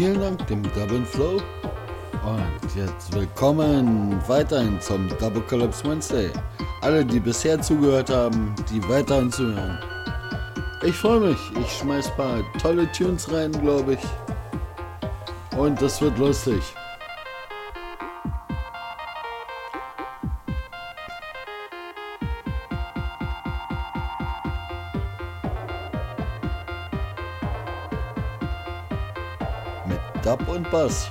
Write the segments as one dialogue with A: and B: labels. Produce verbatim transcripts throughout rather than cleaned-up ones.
A: Vielen Dank dem Double Flow. Und jetzt willkommen weiterhin zum Double Collapse Wednesday. Alle, die bisher zugehört haben, die weiterhin zuhören. Ich freue mich. Ich schmeiß ein paar tolle Tunes rein, glaube ich. Und das wird lustig. Mit Dub und Bass.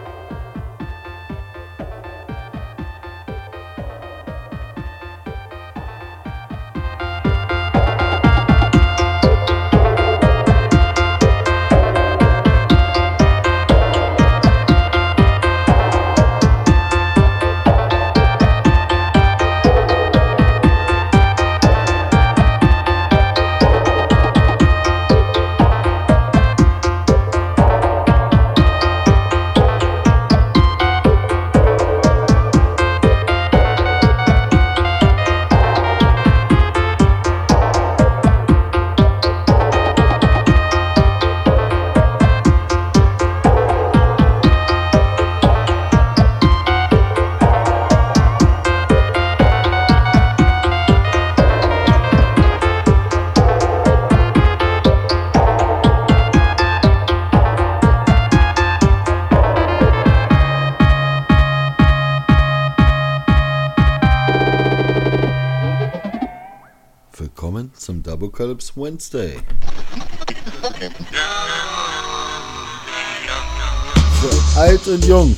A: Willkommen zum Double Collapse Wednesday. Für alt und jung.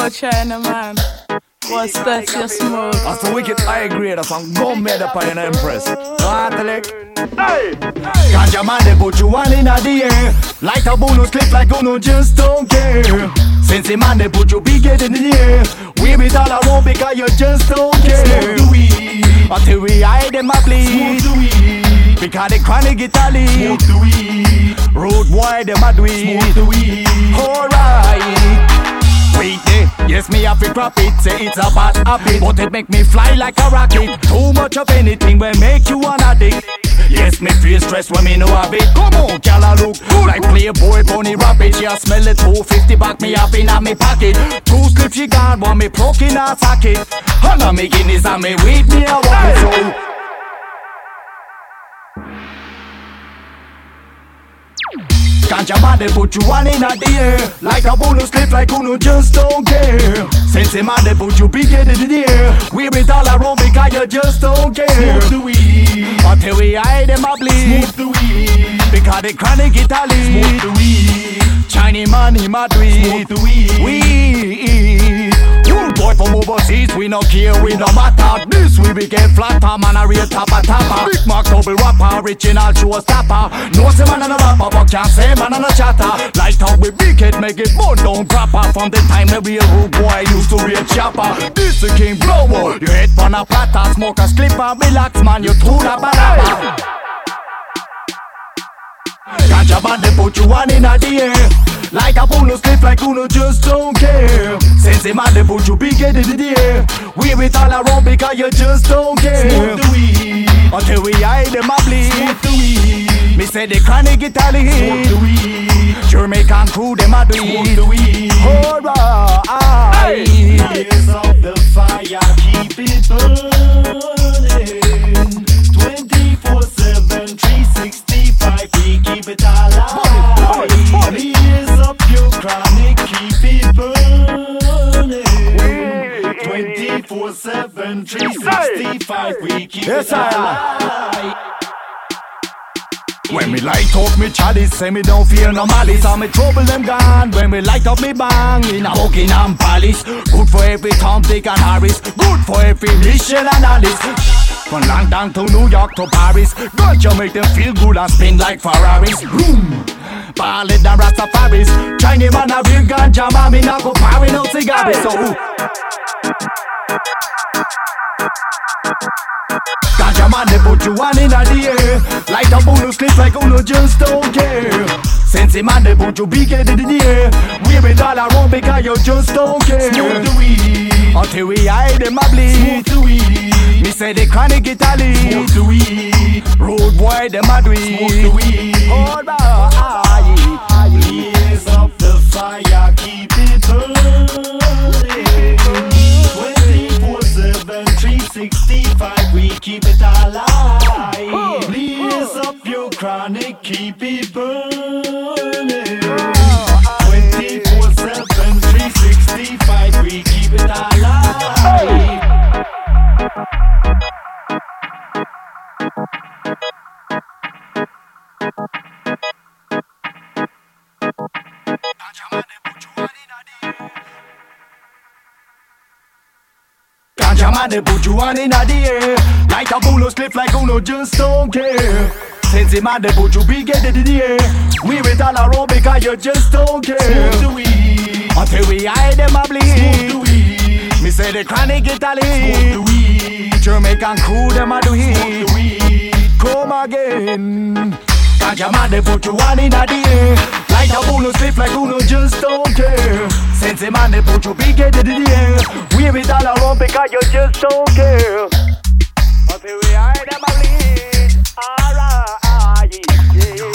B: Yo, China man, what's that you smoke?
C: That's the wicked high grade, that's some gum made up by an empress. Hey! Ganja man, they put you one in a the air. Light a bonus clip like Uno just don't care. Since the man, they put you big head in the air. Wave it all around because you just don't care. Smoke the weed until we hide them a bleed. Smoke the weed because the chronic get a lead. Smoke the weed road wide them a do it. Smoke the weed. Alright. Wait there, yes me have to crop it. Say it's a bad habit, but it make me fly like a rocket. Too much of anything will make you an addict. Yes me feel stressed when me know have it. Come on, girl I look like Playboy Bunny Rabbit. Yeah smell it two fifty back me up in a me pocket. Two slips she gone, want me broke in a socket. And I'm making this and me with me a walk it so. Ganja man, they put you one in a the air. Like a bonus clip, like Uno just don't care. Since the man, they put you big head in the air. Wear it all around because you just don't care. Smoke the weed until we hide them a bleed. Smoke the weed because the chronic get a lead. Smoke the weed Chinese man, he mad weed. Smoke the weed Weed Rude boy from overseas, we no care, we no matter. This we be get flatter, man a real tapper tapper. Big Mac double rapper, original showstopper. No say man and a rapper, but can't say man and a chatter. Like how we big head, make it more down proper. From the time the real rude boy used to real chopper. This the king blower, you head on a platter. Smoke a slip and relax, man, you through the banana. Ganja man, they put you one in a the air. Like a bonus clip, like Uno just don't care. Since the man, they put you big head in the air. Wear it all around because you just don't care. Smoke the weed until we hide them a bleed. Smoke the weed me say the chronic get a lead. Smoke the weed Jamaican crew, them a do it. Smoke the weed Alright. Hey.
D: Blaze up the fire, keep it burning. Twenty-four seven, three sixty-five, we keep it alive. Blaze up your chronic, keep it burning. Twenty-four seven, three sixty-five, we keep
C: yes,
D: it alive.
C: When me light up me chalice, say me don't fear no malice. All me trouble them gone. When me light up me bang in a Buckingham Palace. Good for every Tom, Dick and Harris. Good for every Michelle and Alice. From London to New York to Paris. Ganja make them feel good and spin like Ferraris. Boom, ballad and Rastafaris. Chinese man a real ganja man, me not go parry no cigarettes. So Ganja man, they put you one in a the air. Like a bonus clip, like Uno just don't care. Since the man, they put you big head in the air. Wear it all around because you just don't care.
D: Smoke the weed
C: until we hide them a bleed.
D: Smoke the weed
C: me say the chronic get a lead.
D: Smoke the weed
C: road boy, them a do it.
D: Smoke the weed
C: Alright.
D: Blaze up the fire, keep it burning. Twenty-four seven, three sixty-five, we keep it alive. Blaze up your chronic, keep it burning. Twenty-four seven, three sixty-five, we keep it alive.
C: Ganja man, they put you one in a the air. Like a bonus clip, like Uno just don't care. Since the man, they put you big head in the air. Wear it all around because you just don't care.
D: Smoke the weed
C: until we hide them a bleed.
D: Smoke the weed
C: me say the chronic get a lead.
D: Smoke the weed
C: Jamaican crew, them a do it.
D: Smoke the weed
C: Come again. Ganja man, they put you one in a the air. Like a bonus clip, like Uno just don't care. Since the man, they put you big head in the air. Wear it all around because you just don't care. Until we hide them a bleed. Alright, yeah.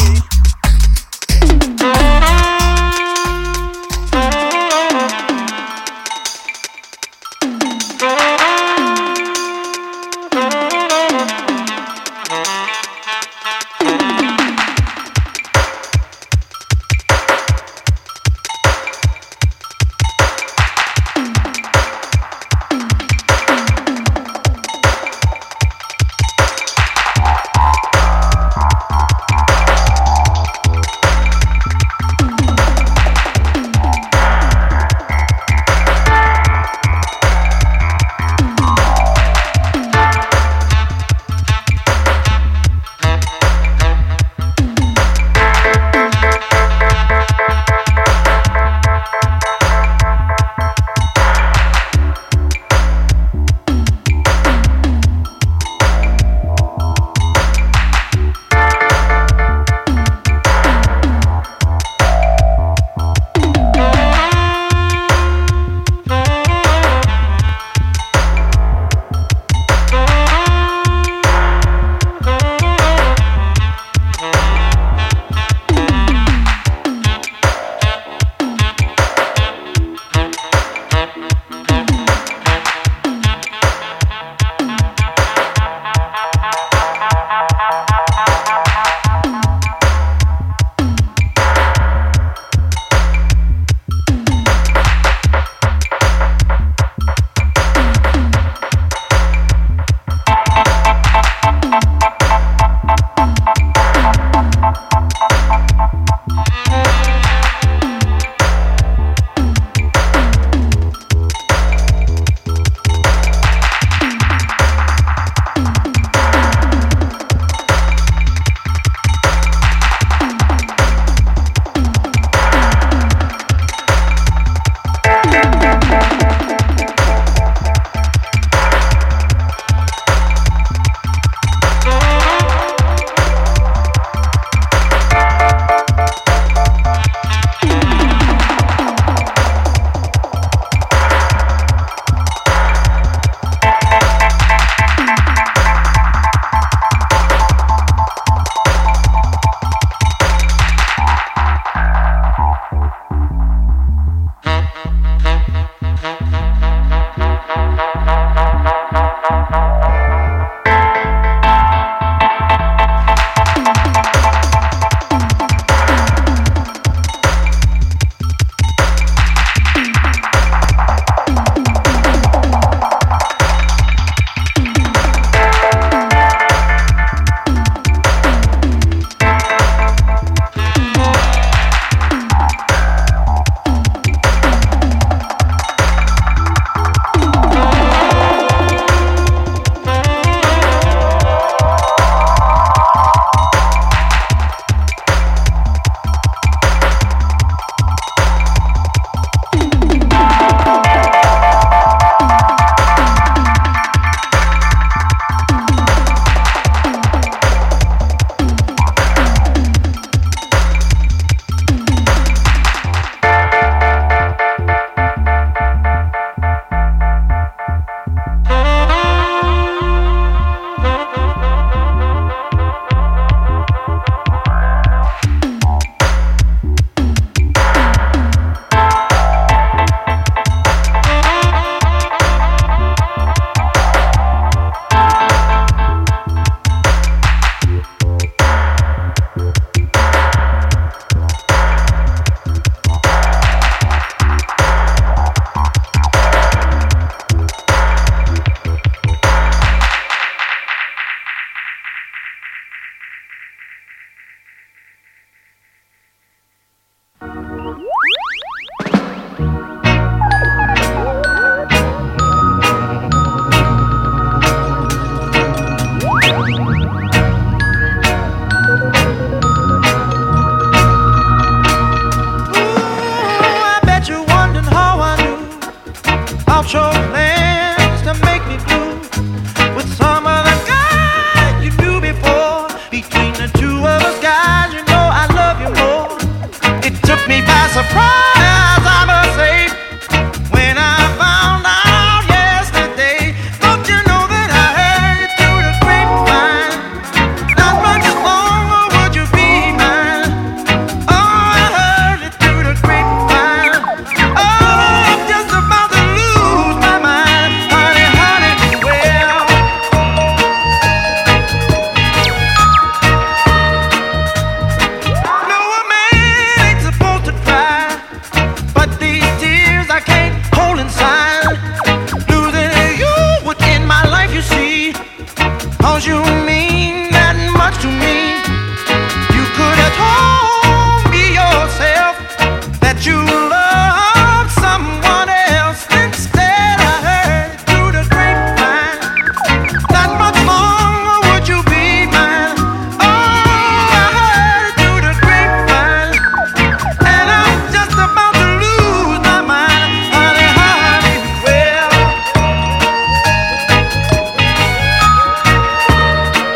C: 'cause you mean that much to me. You could have told me yourself that you love someone else. Instead I heard through the grapevine that much longer would you be mine. Oh, I heard through the grapevine, and I'm just about to lose my mind. Honey, honey, well,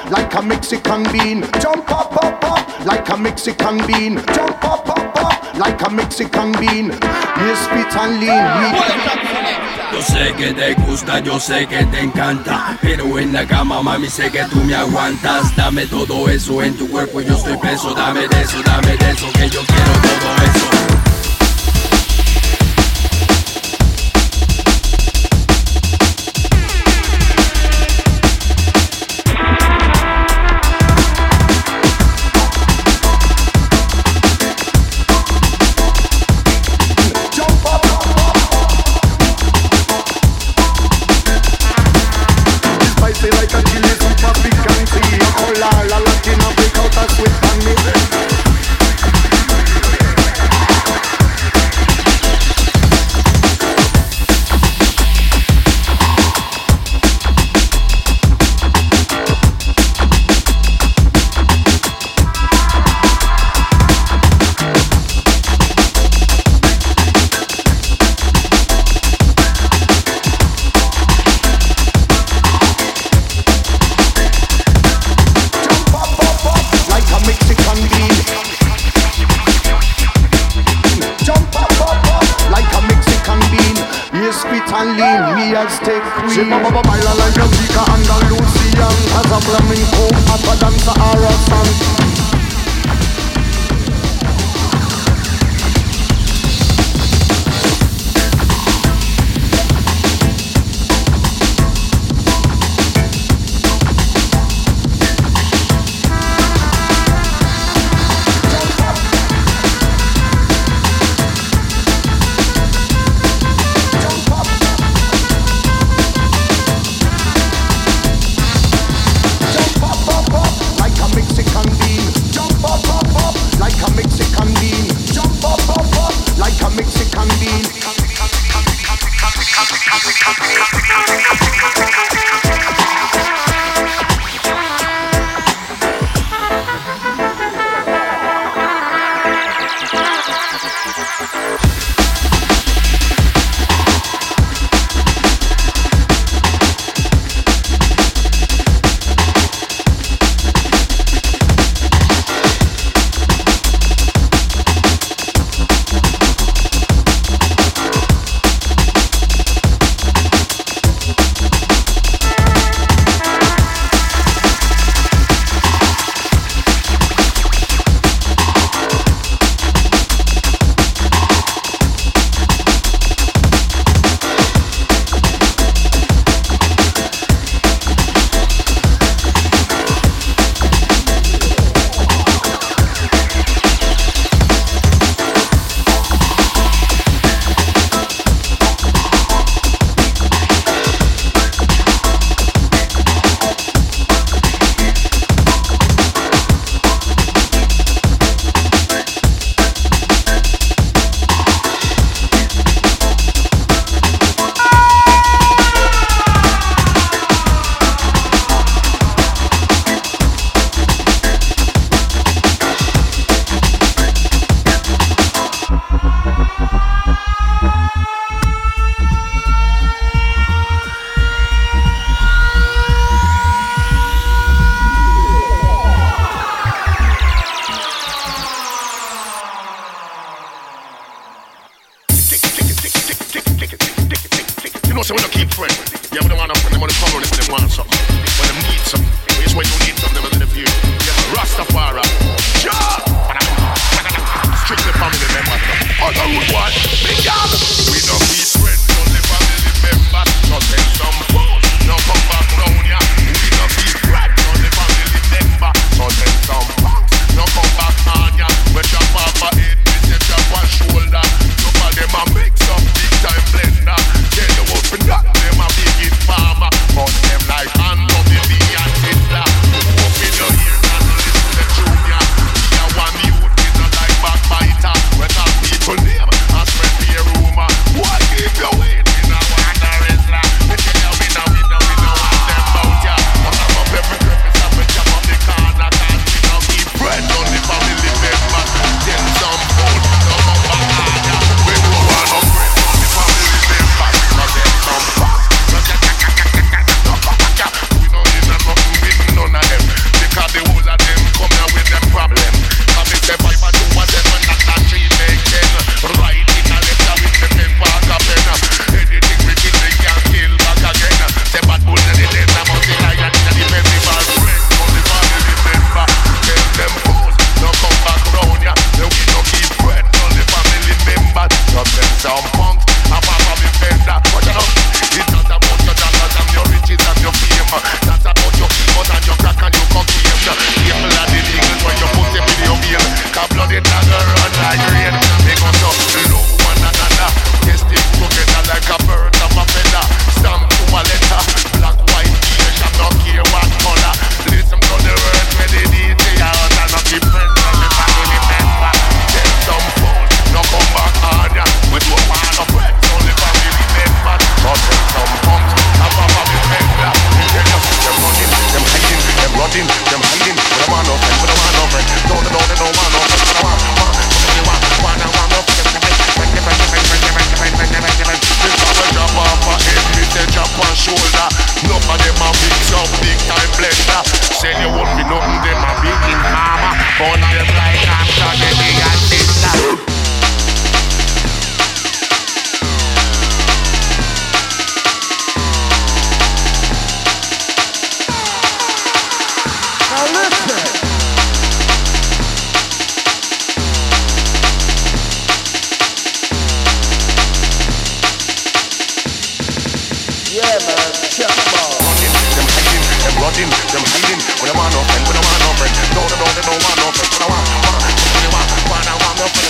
C: like a Mexican bean. Jump up, up, up, like a Mexican bean. Jump up, up, up, like a Mexican bean. You spit and lean.
E: Yo sé que te gusta, yo sé que te encanta, pero en la cama, mami, sé que tú me aguantas. Dame todo eso en tu cuerpo, yo estoy preso. Dame de eso, dame de eso, que yo quiero todo eso.
C: Like a chili, super picancy. Oh la la, Latina, break out a sweet on me. And lean, me as take queen. She baba baila like a chica Andalusian. As a flamenco, as a dancer or a song. Mexican
F: in, them hand in. But I want no friend, but I want no friend. Don't, don't, don't, don't want no friend, but I want, want, want, want, want, want no friend. This power drop off a head, me say drop on shoulder. None of them a mix up big time blender. Say you won't be nothing, them a big in hammer. All of them like after the big and sister. Running, them hiding, but I want no friend, but I want no friend. No, no, no, they don't want no friend, but I want, want, want, want, want, I want no friend.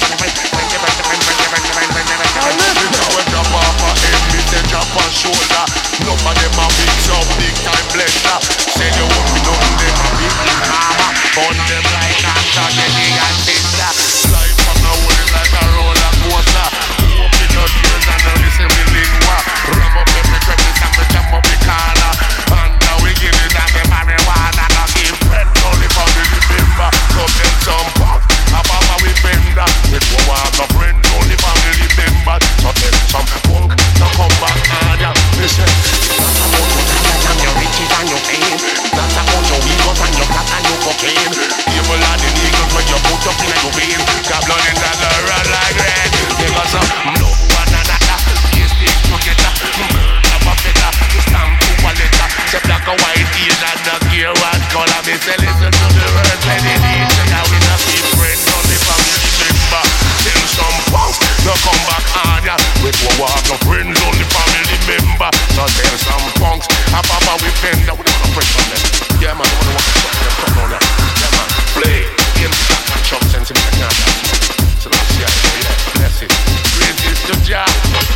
F: This power drop off a head, me say drop on shoulder. None of them a mix up big time blender. Say you won't be nothing, them a big in hammer. Burn them like after the big and sister. Life on the wheel is like a roller coaster. Open your ears and now listen me lingua. Ram up every crevice and me jump up the corner. And now we give it and the marijuana. Now give friend only for the member. So tell some pop, a papa we bender. With one walk a friend only family member. So tell some punk, now come back and ya. Listen, that's about your talent and your riches and your fame. That's about your egos and your cat and your cocaine. Evil are the eagles when you put up in your vein. Got blood in that run like red. Because of no one another. You stick together. Never better. You stand to a letter. Say black or white, deal and not care what color. Me say listen to the words when they need. Say now we not be friends, not the family member. Tell some punks, no come back on ya. With one walk, no friends, only family member. So tell some punks, a papa we fender. We don't want to press on them. Yeah man, we don't want to suck them, suck on them. Yeah man, play, game, black and chop, sense him, can't dance. So that's yeah, yeah, bless it. Praise is the job.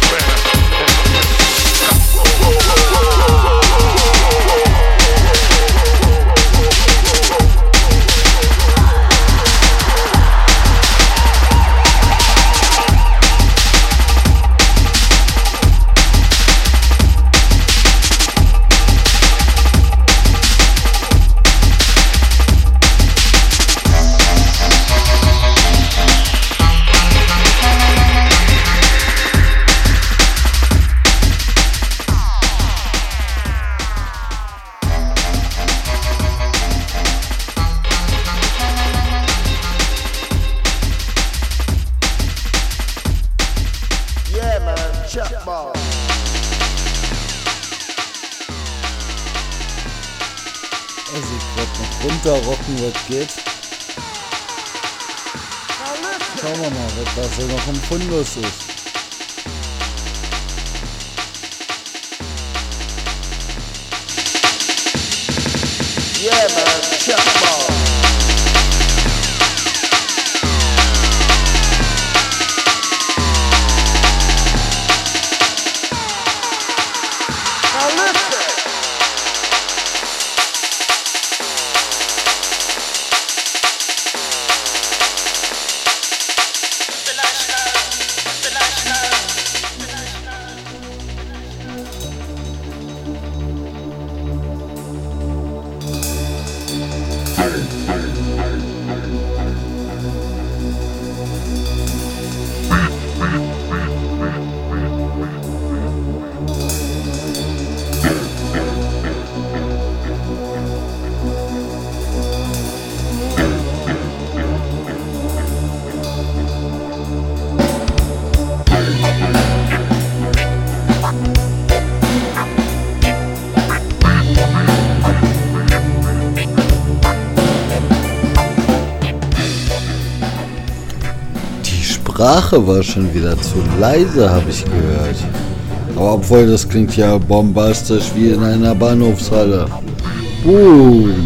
A: Also ich werde noch runterrocken, was geht. Schauen wir mal, was da so noch im Fundus ist.
G: Yeah man, chuck ball.
A: Die Sprache war schon wieder zu leise, habe ich gehört. Aber obwohl, das klingt ja bombastisch wie in einer Bahnhofshalle. Boom!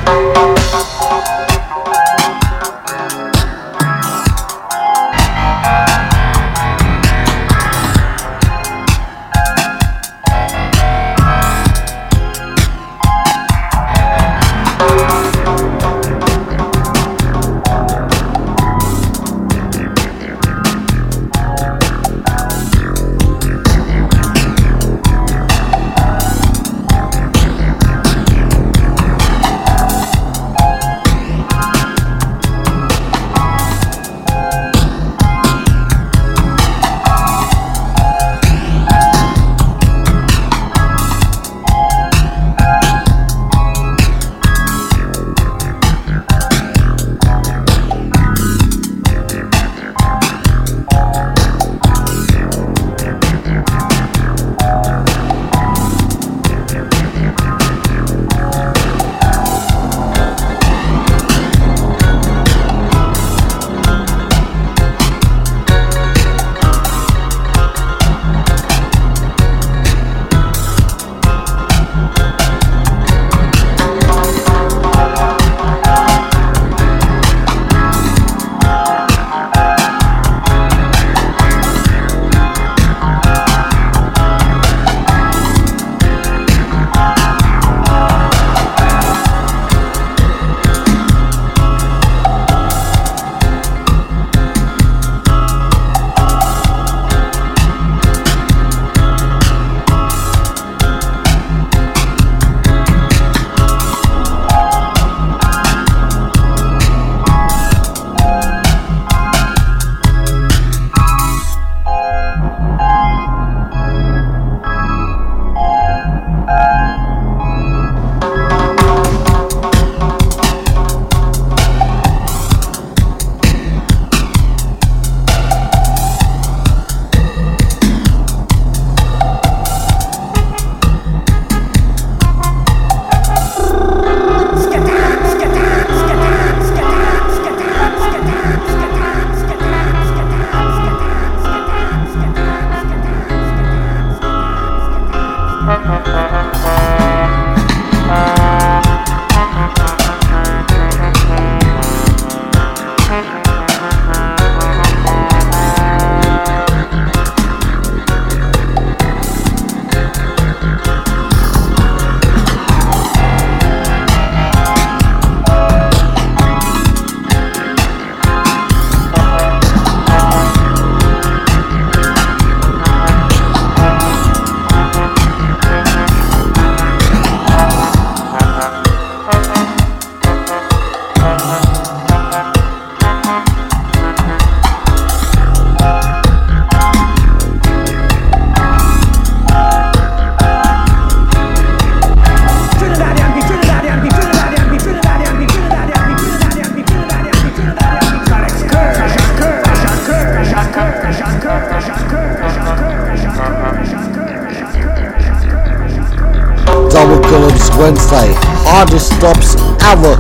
A: Dabocalypse Wednesday, hardest stops ever.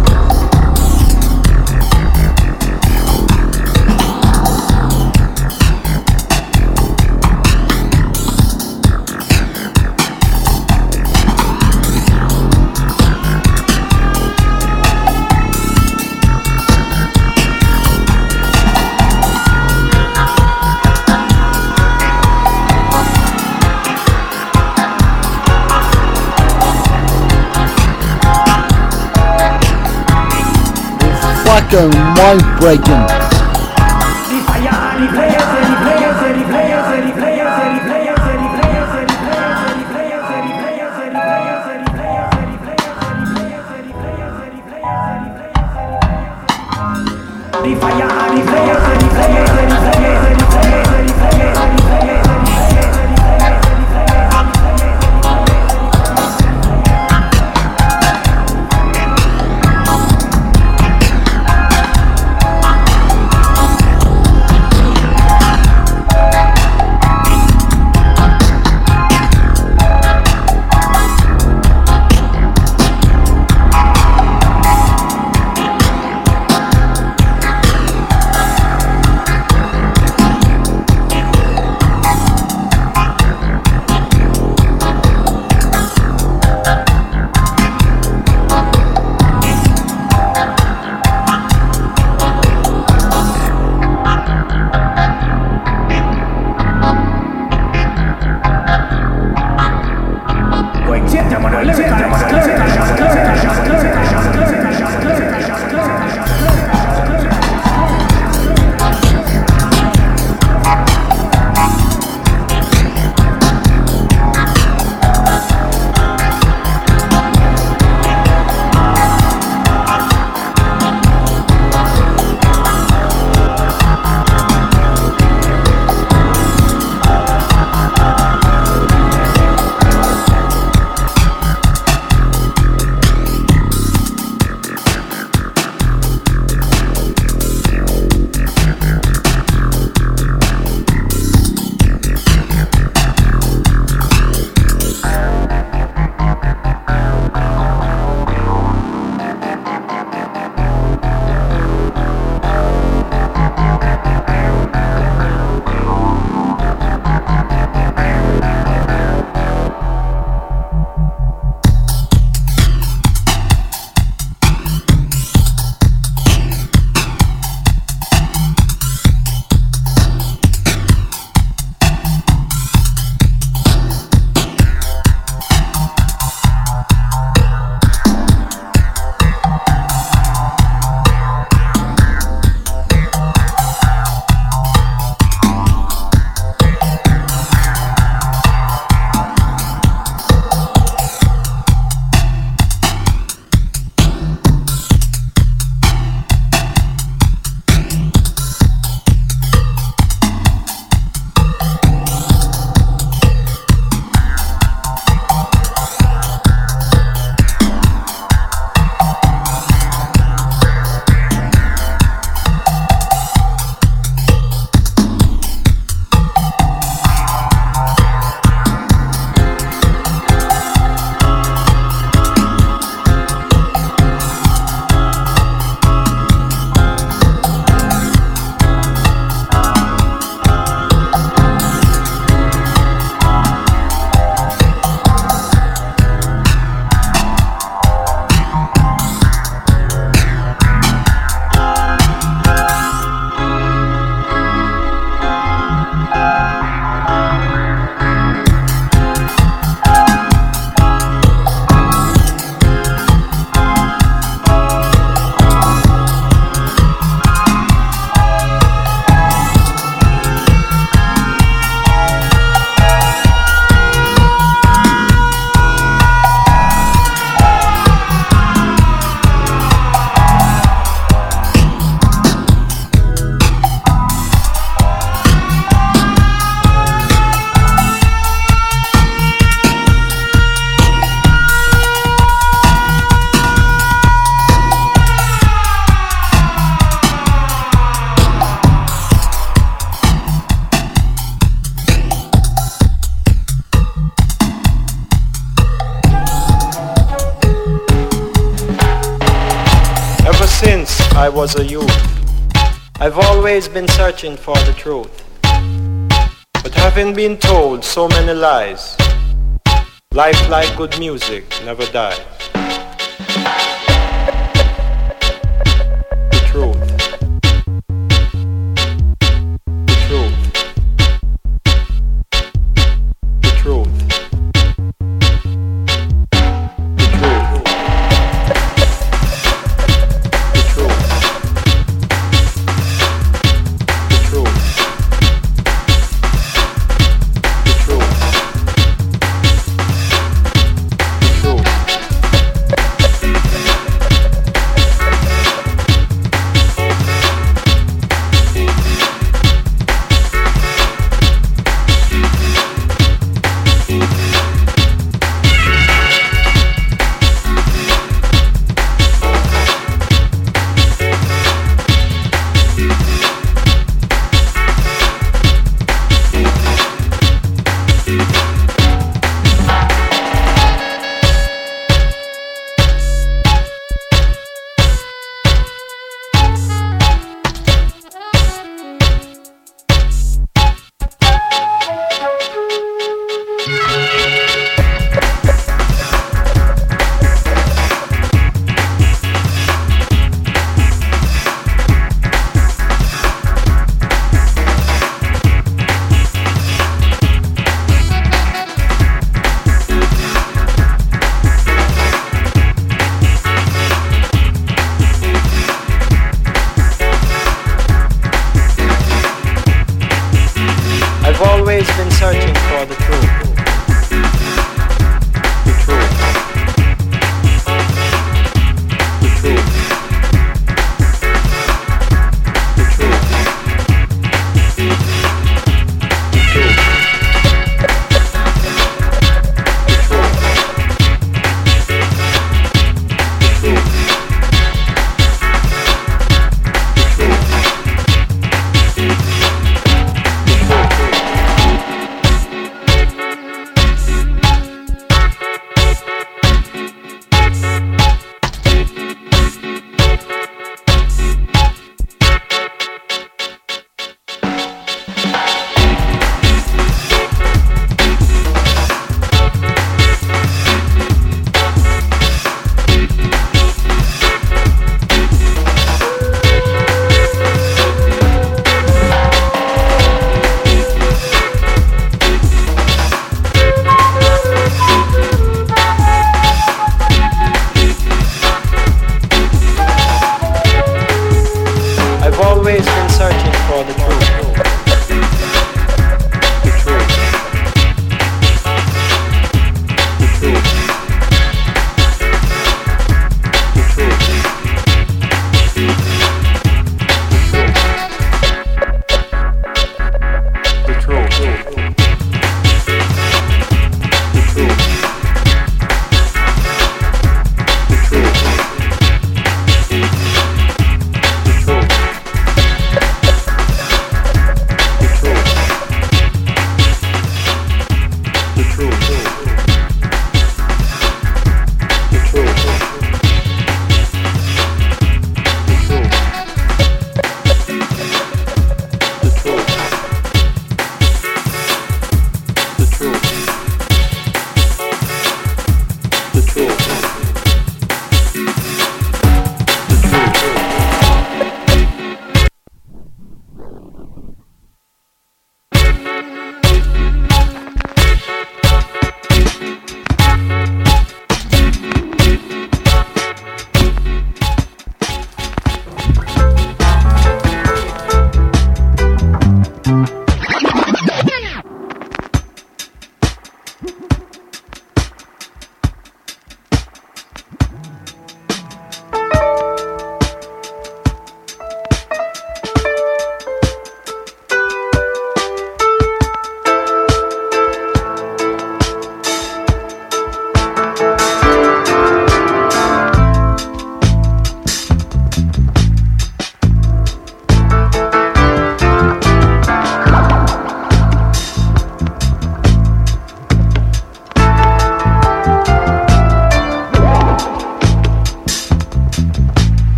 A: Fucking mind breaking.
H: since I was a youth, I've always been searching for the truth. But having been told so many lies, life like good music never dies. The truth. The truth. The truth.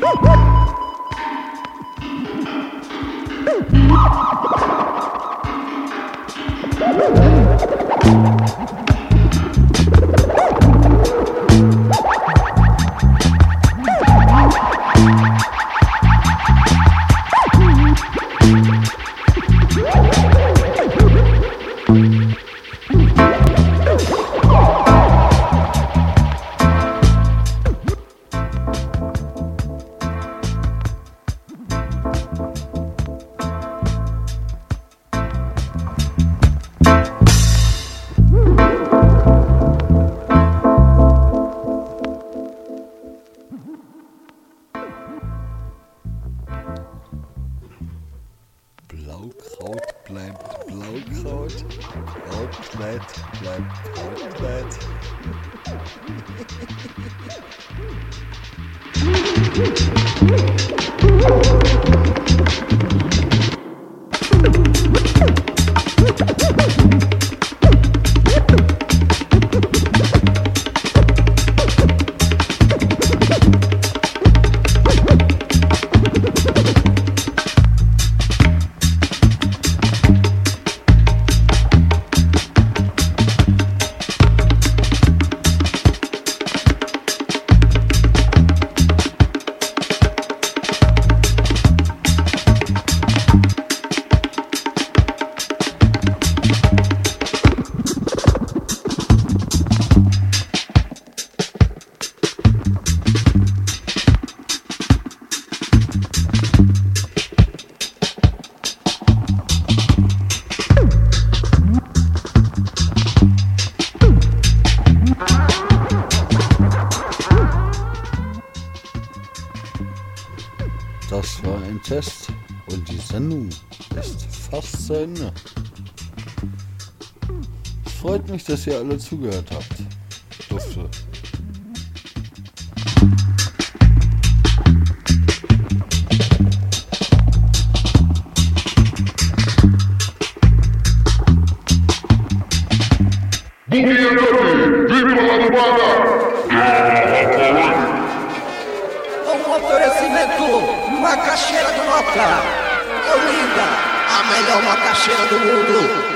A: Blaukraut bleibt Blaukraut, Krautkleid bleibt Krautkleid. Das war ein Test und die Sendung ist fast zu Ende. Es freut mich, dass ihr alle zugehört habt. Dufte.
G: Macaxeira do Moca, Olinda, a melhor macaxeira do mundo.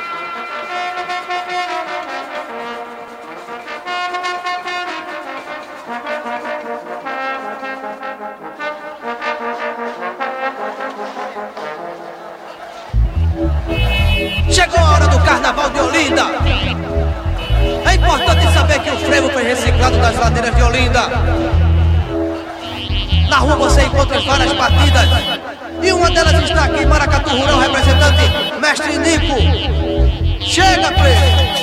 I: Chegou a hora do Carnaval de Olinda. É importante saber que o frevo foi reciclado das ladeiras de Olinda. Na rua você encontra várias batidas e uma delas está aqui em Maracatu Rural, representante Mestre Nico. Chega, preto!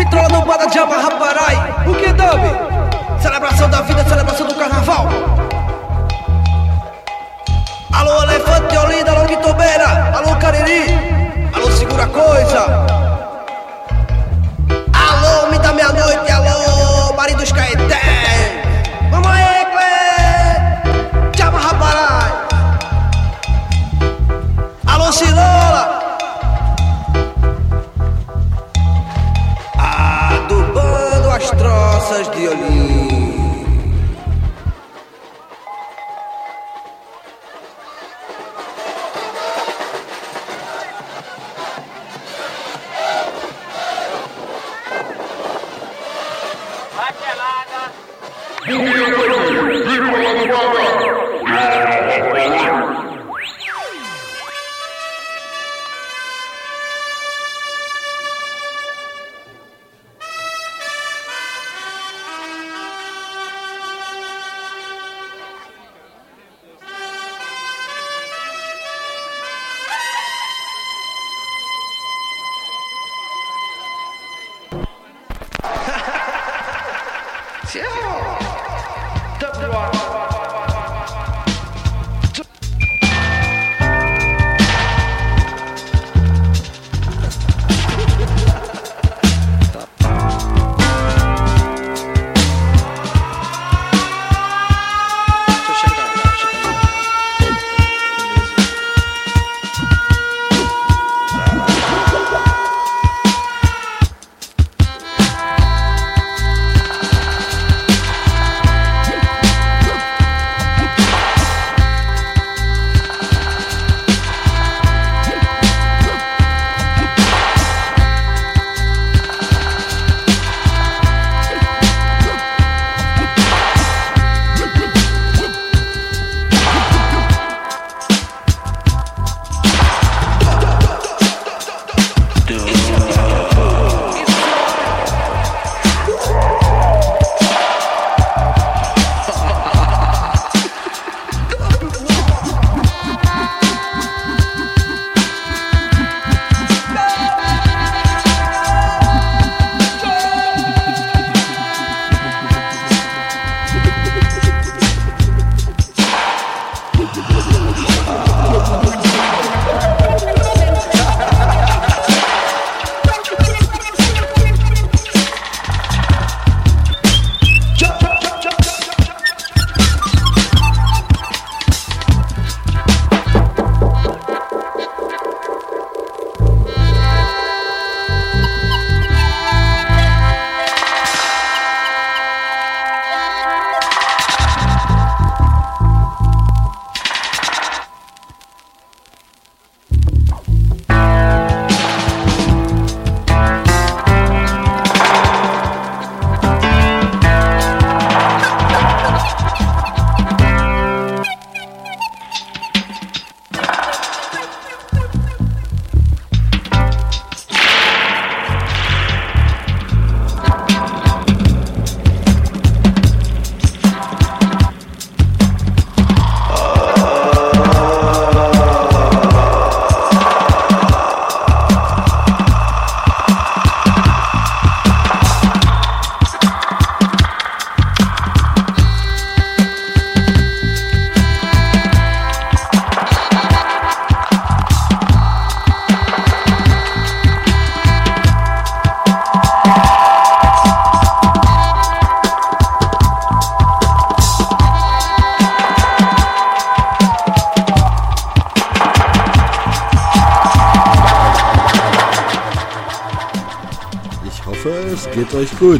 I: Vitrola do Bada de Amarraparai. O que dub? Celebração da vida, celebração do carnaval. Alô, Elefante, Olinda, alô, Quitobeira, alô, Cariri, alô, Segura Coisa. Alô, me dá meia-noite, alô, marido dos Caetés. Vamos aí, Clé, de Amarraparai. Alô, Cirola. Adubando as troças de Olinda.
A: Es geht euch gut.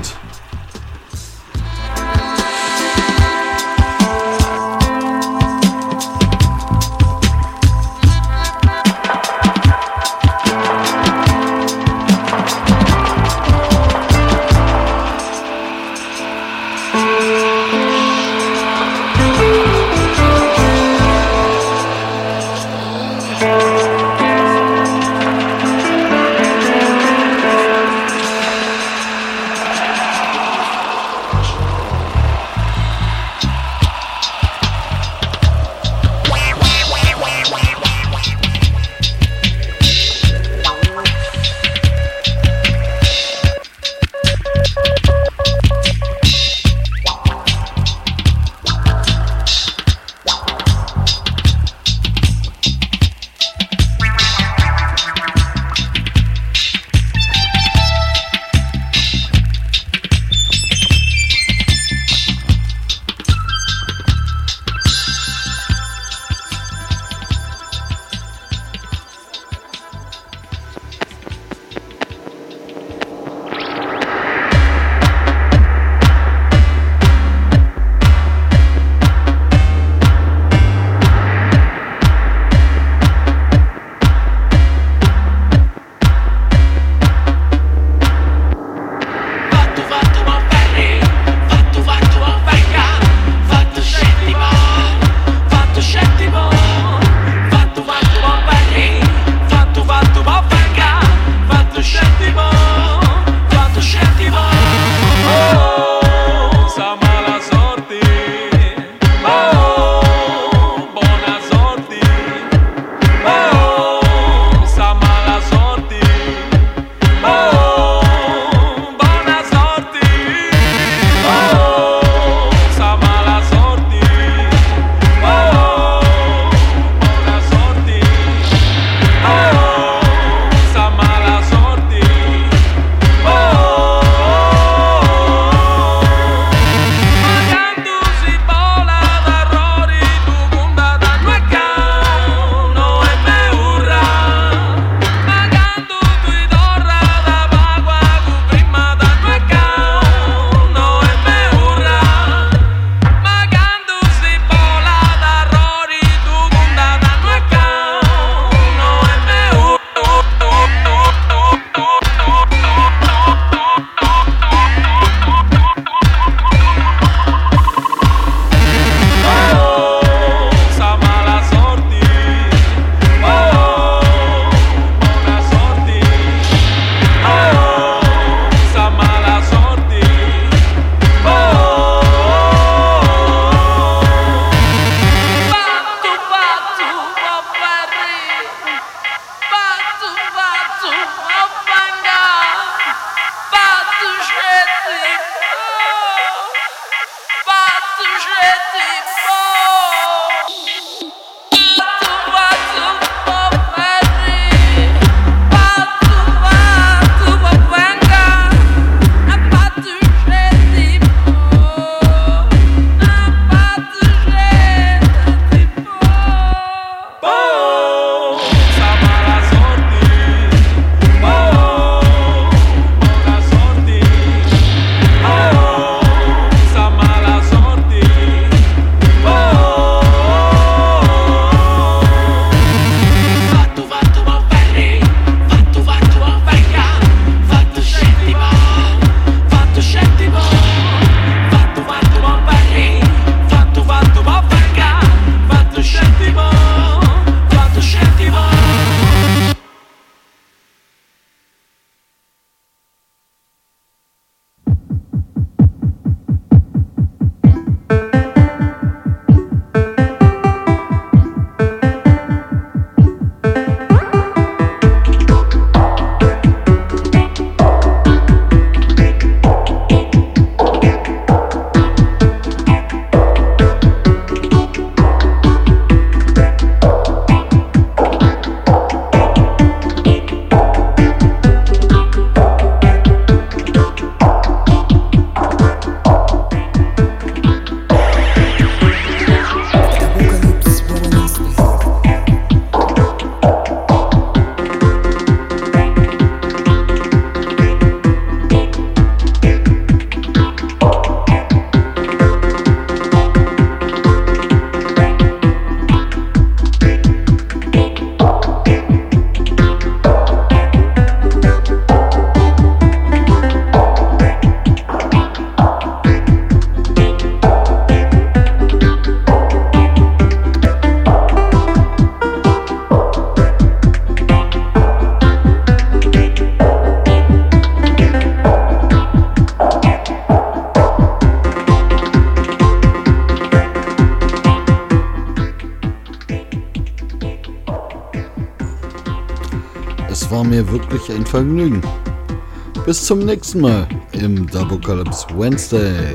A: mir wirklich ein Vergnügen. Bis zum nächsten Mal im Dabocalypse Wednesday.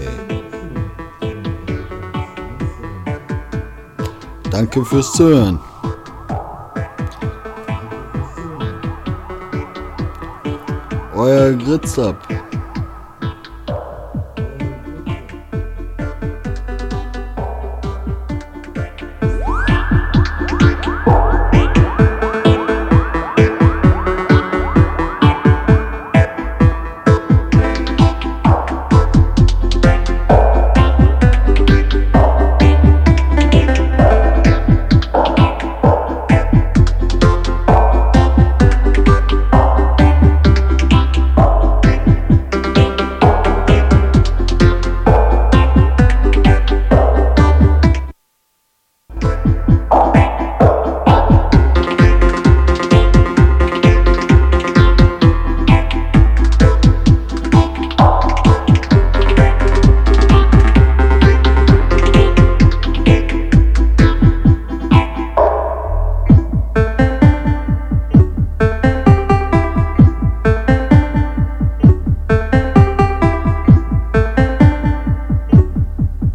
A: Danke fürs Zuhören. Euer Gritzab.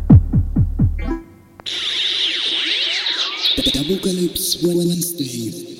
J: Dabocalypse Wednesday.